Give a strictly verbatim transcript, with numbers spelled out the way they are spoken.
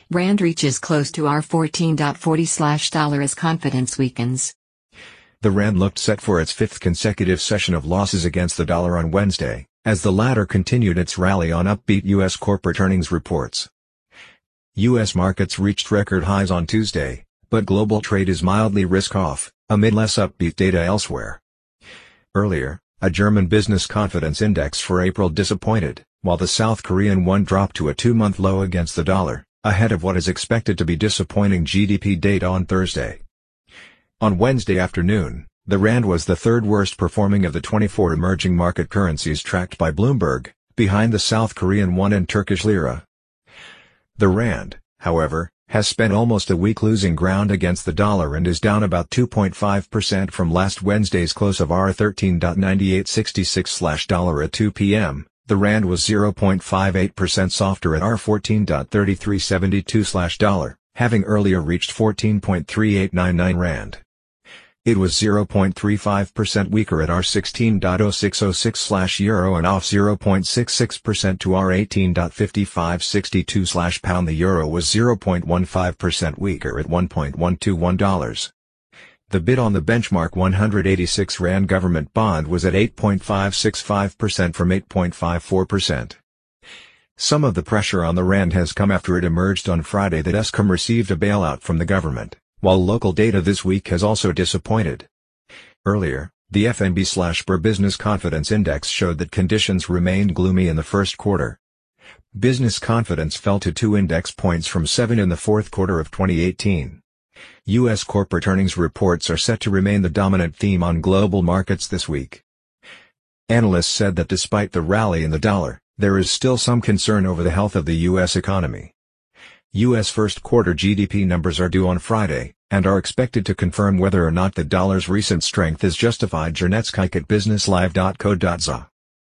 Rand reaches close to R fourteen forty slash dollar as confidence weakens. The Rand looked set for its fifth consecutive session of losses against the dollar on Wednesday, as the latter continued its rally on upbeat U S corporate earnings reports. U S markets reached record highs on Tuesday, but global trade is mildly risk-off, amid less upbeat data elsewhere. Earlier, a German business confidence index for April disappointed, while the South Korean won dropped to a two-month low against the dollar, ahead of what is expected to be disappointing G D P data on Thursday. On Wednesday afternoon, the Rand was the third worst performing of the twenty-four emerging market currencies tracked by Bloomberg, behind the South Korean won and Turkish lira. The Rand, however, has spent almost a week losing ground against the dollar and is down about two point five percent from last Wednesday's close of R thirteen ninety-eight sixty-six slash dollar at two p m The Rand was zero point five eight percent softer at R fourteen thirty-three seventy-two slash dollar, having earlier reached fourteen point three eight nine nine Rand. It was zero point three five percent weaker at R sixteen oh six oh six slash euro and off zero point six six percent to R eighteen fifty-five sixty-two slash pound. The euro was zero point one five percent weaker at one point one two one dollars. The bid on the benchmark one hundred eighty-six Rand government bond was at eight point five six five percent from eight point five four percent. Some of the pressure on the Rand has come after it emerged on Friday that Eskom received a bailout from the government, while local data this week has also disappointed. Earlier, the F N B/B R Business Confidence Index showed that conditions remained gloomy in the first quarter. Business confidence fell to two index points from seven in the fourth quarter of twenty eighteen. U S corporate earnings reports are set to remain the dominant theme on global markets this week. Analysts said that despite the rally in the dollar, there is still some concern over the health of the U S economy. U S first quarter G D P numbers are due on Friday, and are expected to confirm whether or not the dollar's recent strength is justified. Jernetskike at business live dot co dot za